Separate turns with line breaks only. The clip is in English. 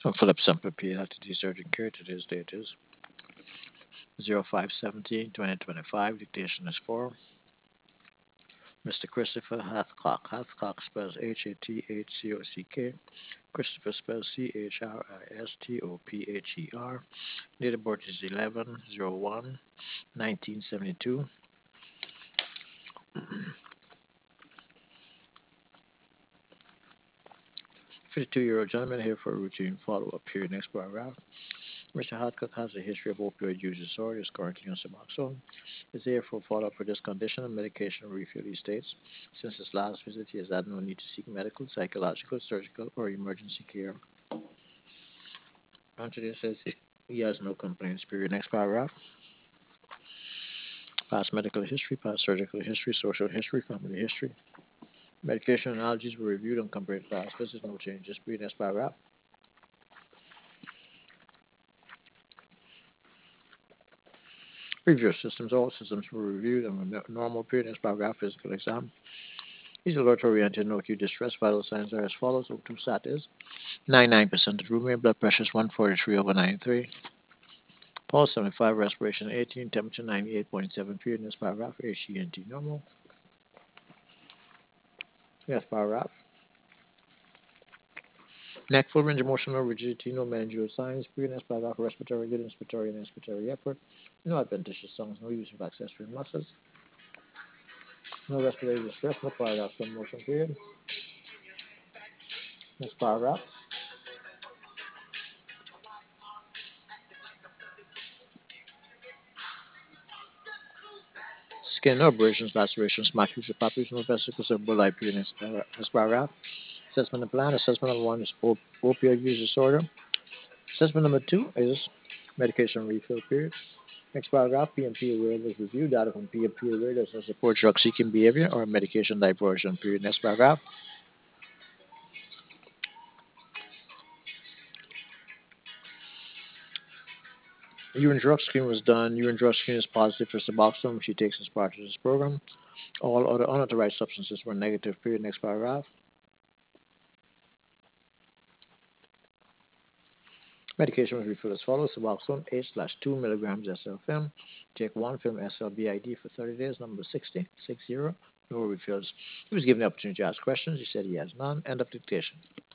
I'm Philip Semper, PhD Surgeon Care. Today's date is 05/17/2025. Dictation is for Mr. Christopher Hathcock. Hathcock spells Hathcock. Christopher spells Christopher. Date of birth is 11/01/1972. 52-year-old gentleman here for a routine follow-up. Here, next paragraph. Mr. Hadcock has a history of opioid use disorder, is currently on Suboxone, is here for follow-up for this condition and medication refill, he states. Since his last visit, he has had no need to seek medical, psychological, surgical, or emergency care. Anthony says he has no complaints, period. Next paragraph. Past medical history, past surgical history, social history, family history. Medication and allergies were reviewed and compared to last visit, no changes, period. Next paragraph. Review systems, all systems were reviewed and were normal, period. Next paragraph. Physical exam. He's alert-oriented, no acute distress. Vital signs are as follows. O2 sat is 99% of room air. Blood pressure is 143/93. Pulse 75. Respiration 18. Temperature 98.7. Period. In this paragraph. HENT normal. Next paragraph. Neck, full range, emotional rigidity, no meningeal signs. Period. Next paragraph. Respiratory good, inspiratory and inspiratory effort. No adventitious songs. No use of accessory muscles. No respiratory distress. No paradoxical motion. Period. Next paragraph. Skin, no abrasions, lacerations, macular papules, no vesicles or bulli. Period. Next paragraph. Assessment and plan. Assessment number 1 is opioid use disorder. Assessment number 2 is medication refill period. Next paragraph, PMP awareness review. Data from PMP awareness does support drug seeking behavior or medication diversion period. Next paragraph. Urine drug screen was done. Urine drug screen is positive for Suboxone, which he takes as part of this program. All other unauthorized substances were negative period. Next paragraph. Medication was refilled as follows. Suboxone 8/2 milligrams SL-Film. Take 1 film SL-BID for 30 days. Number 60. No refills. He was given the opportunity to ask questions. He said he has none. End of dictation.